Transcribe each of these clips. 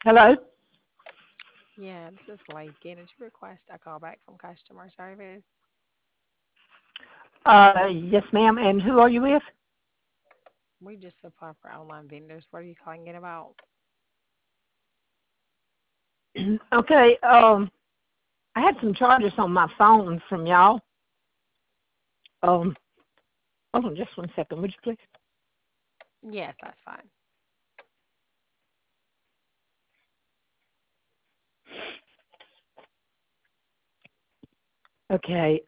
Hello? Yeah, this is Lakin. Did you request a call back from customer service? Yes, ma'am. And who are you with? We just supply for online vendors. What are you calling it about? Okay, I had some charges on my phone from y'all. Um, Hold on just one second, would you please? Yes, that's fine. Okay,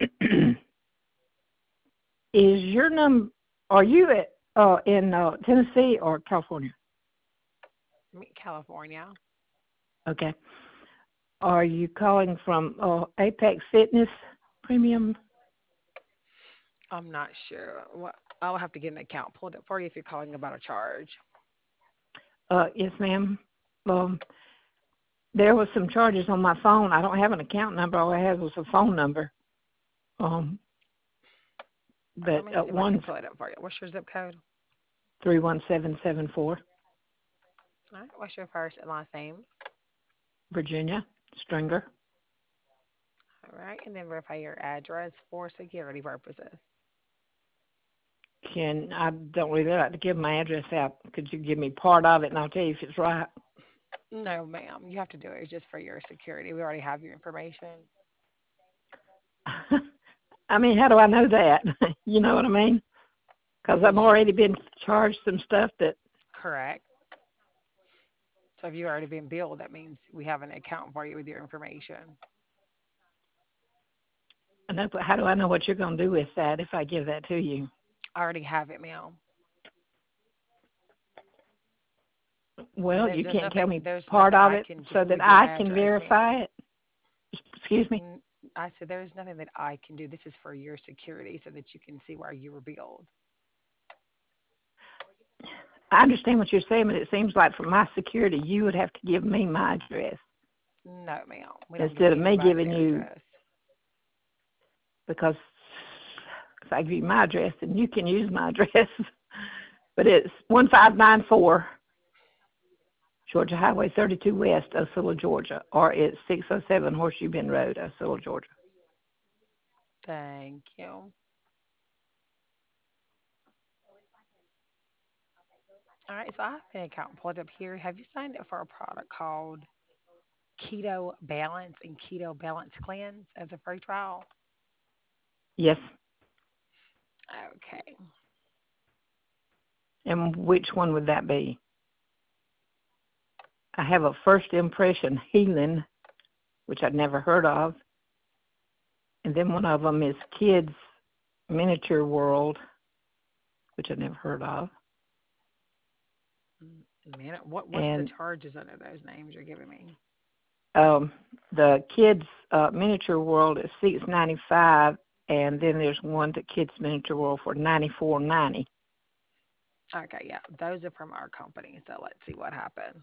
is your are you in Tennessee or California? California. Okay. Are you calling from Apex Fitness Premium? I'm not sure. What I'll have to get an account pulled up for you if you're calling about a charge. Yes, ma'am. Um, there was some charges on my phone. I don't have an account number. All I had was a phone number. Um, All right, let but me see if I can one's pull it up for you. What's your zip code? 31774, All right, what's your first and last name? Virginia Stringer. All right, and then verify your address for security purposes. I don't really like to give my address out. Could you give me part of it and I'll tell you if it's right? No, ma'am. You have to do it just for your security. We already have your information. I mean, how do I know that? You know what I mean? Because I've Because you already been charged some stuff that correct. So if you've already been billed, that means we have an account for you with your information. I know. But how do I know what you're going to do with that if I give that to you? I already have it, ma'am. Well, you There's can't tell nothing me there's part nothing of I it can do so that with your I can address, ma'am. verify it. Excuse me. N- I said there's nothing that I can do. This is for your security so that you can see where you were billed. I understand what you're saying, but it seems like for my security, you would have to give me my address No, ma'am. We don't give instead of me anybody giving their you address. because if I give you my address, then you can use my address. But it's 1594 Georgia Highway 32 West, Osceola, Georgia, or it's 607 Horseshoe Bend Road, Osceola, Georgia. Thank you. All right, so I have an account pulled up here. Have you signed up for a product called Keto Balance and Keto Balance Cleanse as a free trial? Yes. Okay. And which one would that be? I have a First Impression Healing, which I'd never heard of. And then one of them is Kids Miniature World, which I'd never heard of. Man, what's the And charges under those names you're giving me? um, the Kids Miniature World is $6.95, and then there's one to Kids Miniature World for $94.90. Okay, yeah, those are from our company. So let's see what happened.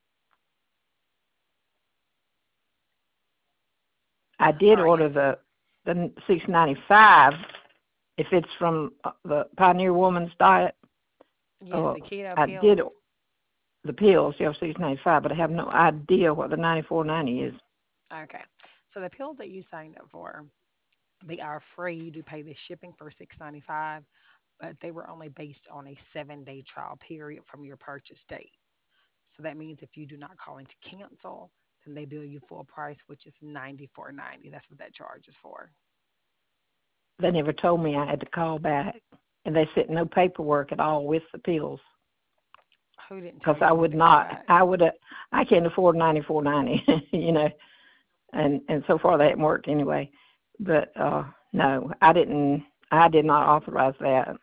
I All did right, order yes, the $6.95 if it's from the Pioneer Woman's Diet. yes, Uh, the keto I did pills. the pills, yeah, $6.95, but I have no idea what the $94.90 is. Okay, so the pills that you signed up for, they are free. You do pay the shipping for 6.95, but they were only based on a 7-day trial period from your purchase date. So that means if you do not call in to cancel, then they bill you full price, which is 94.90. That's what that charge is for. They never told me I had to call back, and they sent no paperwork at all with the pills Who didn't tell because you I you had would to call not. back? I can't afford 94.90, and so far that hasn't worked anyway. But no, I didn't. I did not authorize that.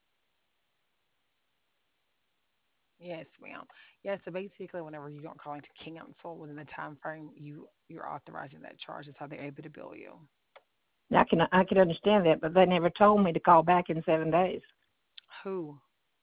Yes, ma'am. Yeah, so basically, whenever you don't call in to cancel within the time frame, you're authorizing that charge. That's how they're able to bill you. I can understand that, but they never told me to call back in 7 days. Who?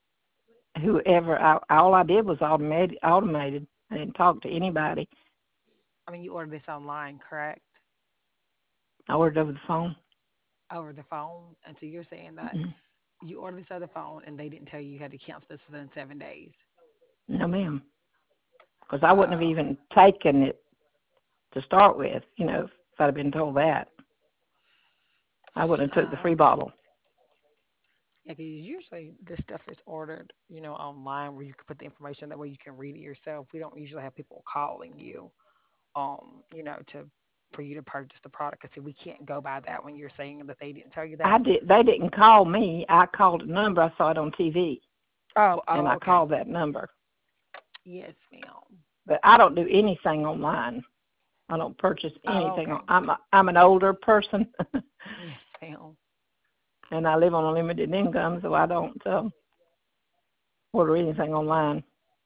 All I did was automated. I didn't talk to anybody. I mean, you ordered this online, correct? I ordered over the phone. Over the phone. And so you're saying that Mhm. you ordered this over the phone and they didn't tell you you had to cancel this within 7 days. No, ma'am. because I wouldn't have Oh, even taken it to start with, if I'd have been told that. I wouldn't have took the free oh. bottle. Yeah, 'cause usually this stuff is ordered, online where you can put the information that way you can read it yourself. We don't usually have people calling you, to for you to purchase the product. 'Cause see, we can't go by that when you're saying that they didn't tell you that. They didn't call me. I called a number. I saw it on TV, Oh, and oh, I okay. called that number. Yes, ma'am. But I don't do anything online. I don't purchase Oh, anything. okay. I'm an older person, Yes, ma'am. and I live on a limited income, so I don't order anything online.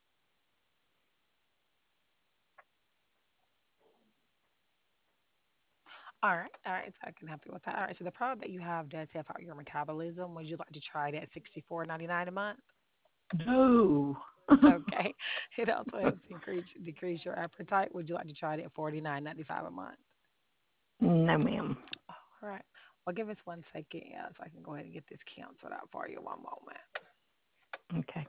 All right, so I can help you with that. All right, so the product that you have does help out your metabolism. Would you like to try it at $64.99 a month? No, Okay. It also helps decrease your appetite. Would you like to try it at $49.95 a month? no, ma'am. All right. Well, give us 1 second, yeah, so I can go ahead and get this canceled out for you. One moment. Okay.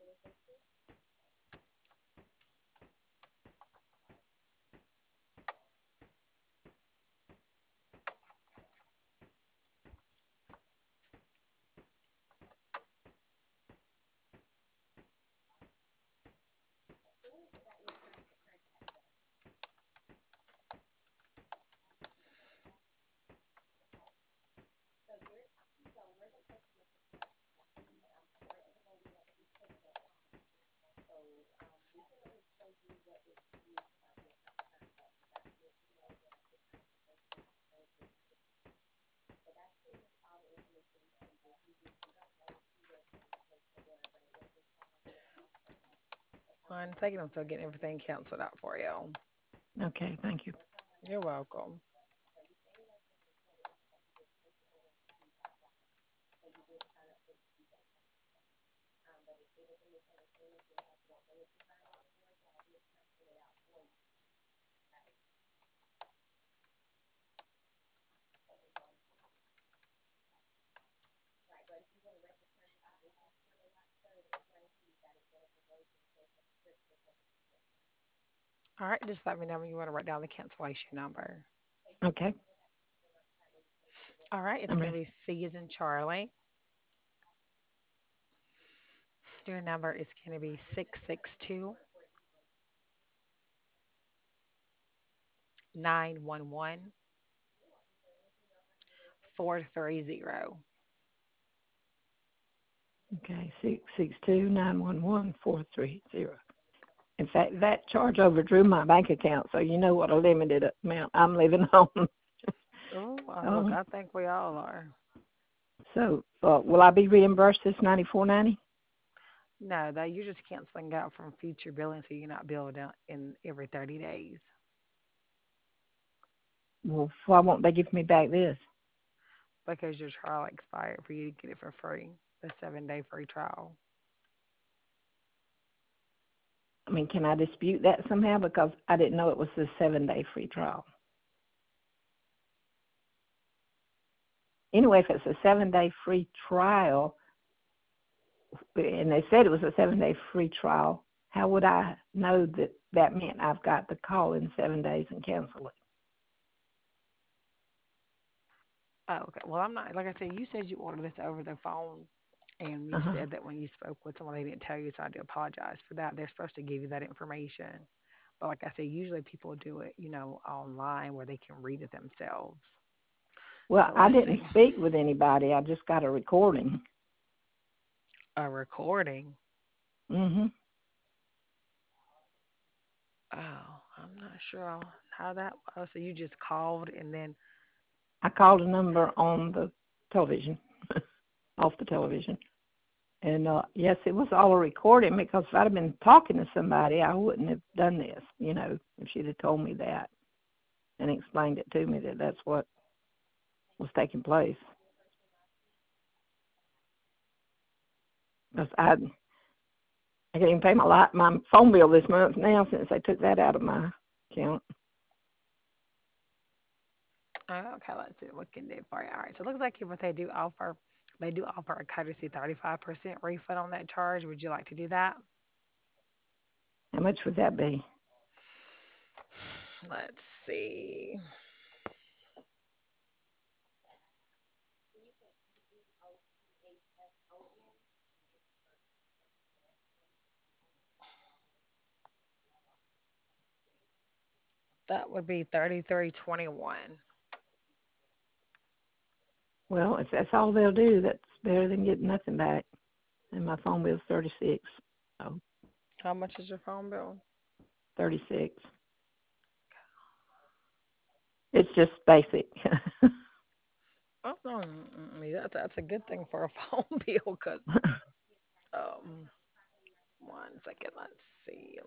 One second, I'm still getting everything canceled out for you. Okay. Thank you. You're welcome. All right, just let me know when you want to write down the cancellation number. Okay. All right, it's I'm going to ready. be C as in Charlie. Your number is going to be 662-911-430. Okay. 662-911-430. In fact, that charge overdrew my bank account, so you know what a limited amount I'm living on. Oh, look, uh, I think we all are. so, will I be reimbursed this 94.90? No, that you're just canceling out from future billing, so you're not billed out in every 30 days Well, why won't they give me back this? because your trial expired for you to get it for free, the 7-day free trial. I mean, can I dispute that somehow? Because I didn't know it was a 7-day free trial. Anyway, if it's a 7-day free trial, and they said it was a 7-day free trial, how would I know that that meant I've got to call in 7 days and cancel it? Oh, okay. Well, I'm not, like I said, you said you ordered this over the phone, and you Uh-huh. said that when you spoke with someone, they didn't tell you, so I do apologize for that. They're supposed to give you that information. But like I said, usually people do it, online where they can read it themselves. Well, So I let's didn't see. speak with anybody. I just got a recording. A recording. Mhm. Oh, I'm not sure how that was. So you just called and then, I called a number on the television, off the television. And yes, it was all a recording because if I'd have been talking to somebody, I wouldn't have done this, if she'd have told me that and explained it to me that that's what was taking place. Because I can't even pay my phone bill this month now since they took that out of my account. oh, okay, let's see what we can do for you. All right. So it looks like what they do offer a courtesy 35% refund on that charge. Would you like to do that? How much would that be? Let's see. That would be 33.21. Well, if that's all they'll do, that's better than getting nothing back. And my phone bill's 36. Oh, How much is your phone bill? 36. It's just basic. Oh no, that's a good thing for a phone bill. Cause um, one second, let's see.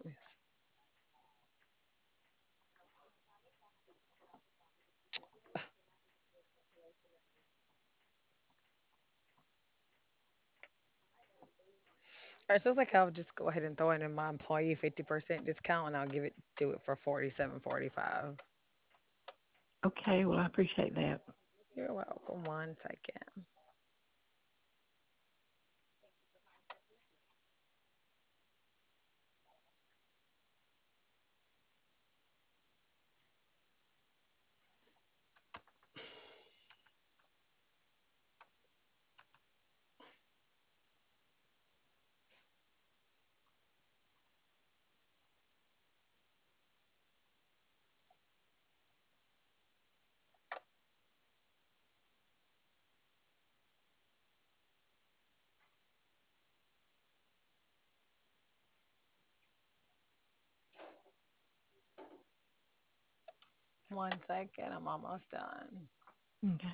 All right, so it's like I'll just go ahead and throw it in my employee 50% discount, and I'll do it for 47.45. Okay, well, I appreciate that. You're welcome. One second. One second. I'm almost done. Okay.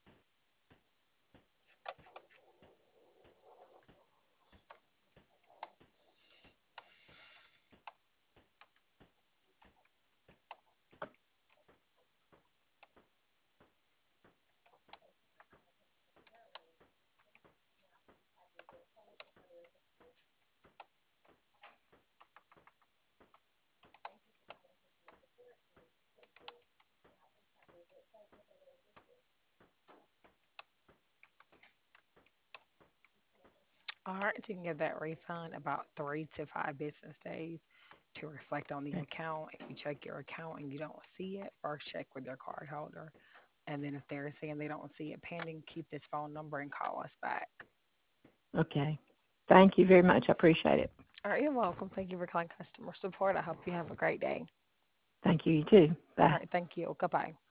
All right, so you can get that refund about 3 to 5 business days to reflect on the Okay. account. If you check your account and you don't see it, first check with your card holder. And then if they're saying they don't see it pending, keep this phone number and call us back. Okay. Thank you very much. I appreciate it. All right, you're welcome. Thank you for calling customer support. I hope you have a great day. Thank you. You too. All Bye. right, thank you. Goodbye.